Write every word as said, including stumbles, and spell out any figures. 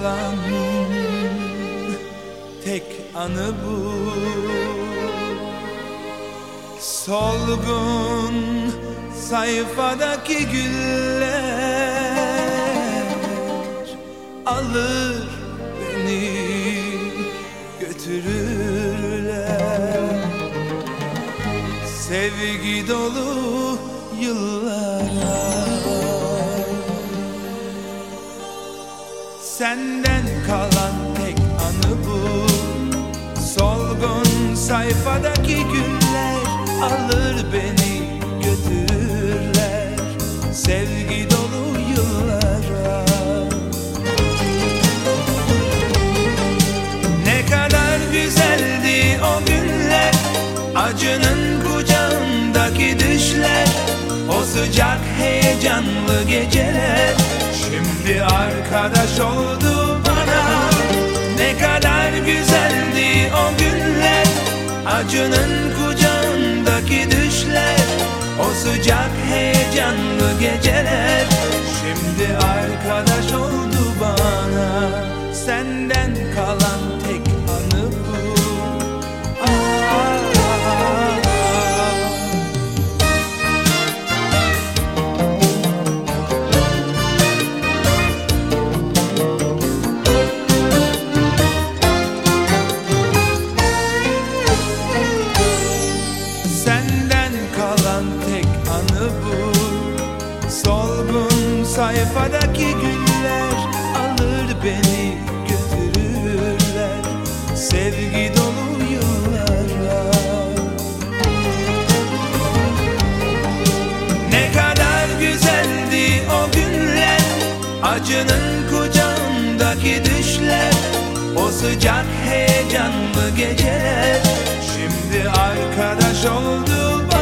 kalan tek anı bu. Solgun sayfadaki güller alır beni götürürler. Sevgi dolu yıllara, senden kalan tek anı bu. Solgun sayfadaki güller alır beni götürürler. Sevgi dolu yıllara. Ne kadar güzeldi o günler, acının kucağındaki düşler, o sıcak heyecanlı geceler şimdi arkadaş oldu bana. Ne kadar güzeldi o günler, acının kucağındaki düşler, o sıcak heyecanlı geceler şimdi arkadaş oldu bana. Senden kalan tek anı bu. Solgun sayfadaki güller alır beni götürürler. Sevgi dolu yıllara. Ne kadar güzeldi o günler, acının kucağındaki düşler, o sıcak heyecanlı geceler şimdi arkadaş oldu